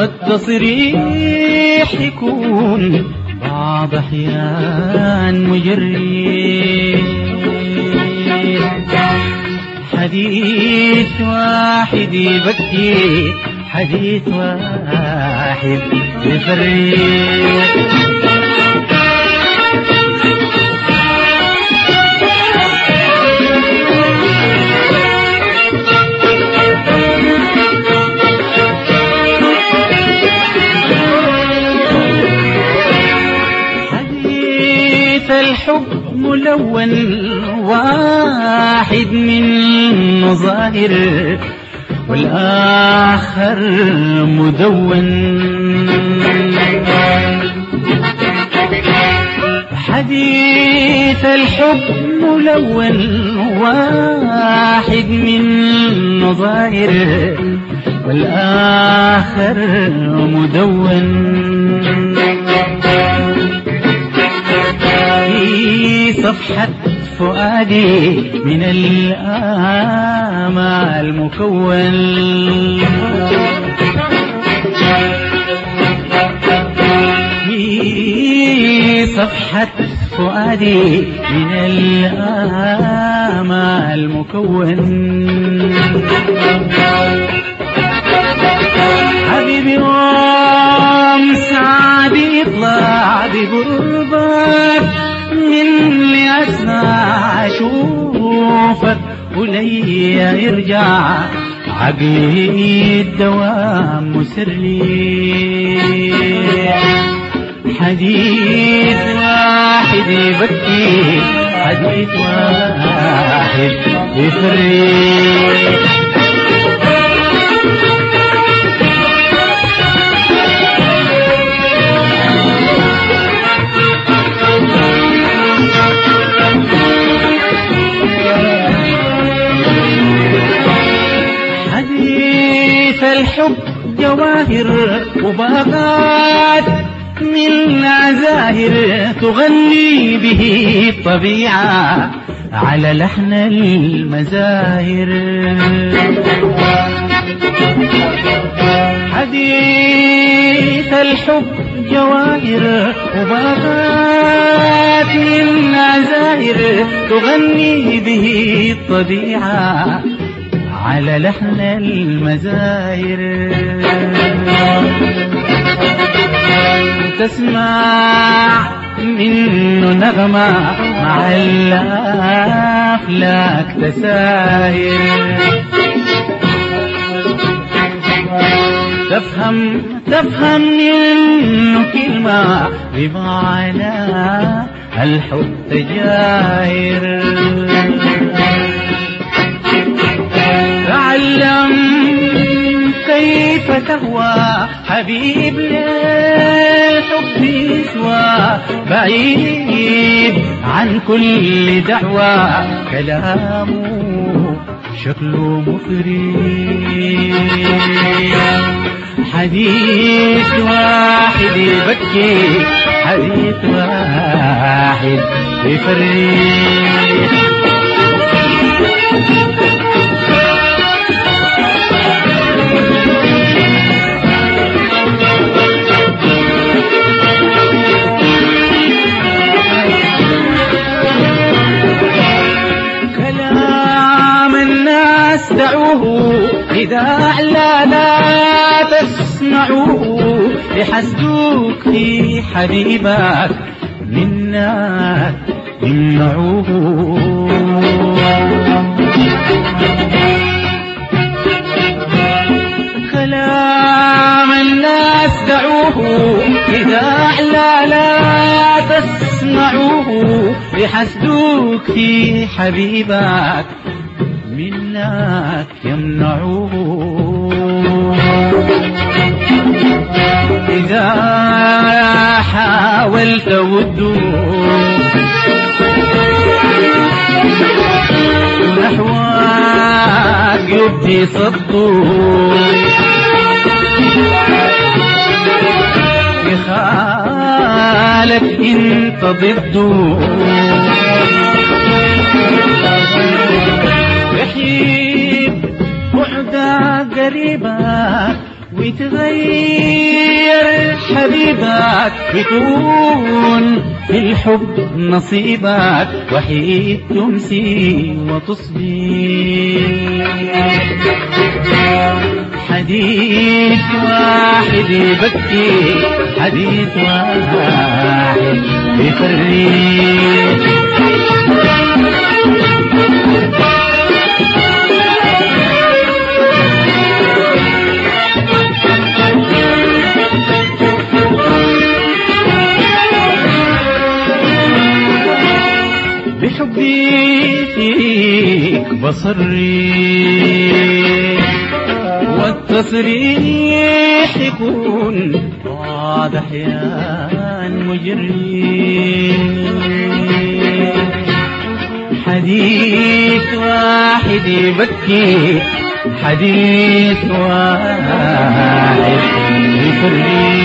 والتصريح يكون بعض أحيان مجري. حديث واحد يبكي، حديث واحد يفرق. الحب ملون واحد من ظاهر والآخر مدون. حديث الحب ملون واحد من ظاهر والآخر مدون. صفحة فؤادي من الآمال مكون. في صفحة فؤادي من الآمال مكون. حبيبي يوم سعد يطلع بقربك من اللي أسمع أشوفك وليا يرجع عقلي الدوام مسري. حديث واحد يبكي، حديث واحد يفرق. الحب جواهر وباقات من عزاهر تغني به الطبيعة على لحن المزاهر. حديث الحب جواهر وباقات من عزاهر تغني به الطبيعة على لحن المزاهر. تسمع منه نغمة مع الأفلاك تساهر. تفهم منه كلمة بمعنى الحب تجاهر. تعلم كيف تهوى حبيب للحب يسوى بعيد عن كل دعوى كلامه شكله مفري. حديث واحد يبكي، حديث واحد يفرق. دعوه إذا أعلى لا تسمعوه لحسدوك في حبيبك منا يمنعوه. كلام الناس دعوه إذا أعلى لا تسمعوه لحسدوك في حبيبك منك يمنعوه. إذا حاولت وده نحوك يبدي صده يخالك انت ضده. يحيب بعد قريبك وتغير حبيبك بتكون في الحب نصيبك وحيد تمسي وتصبح حديث واحد يبكي حديث واحد يفرق بحبي فيك بصري والتصريح يكون واضح يا المجري حديث واحد يبكي حديث واحد يفرق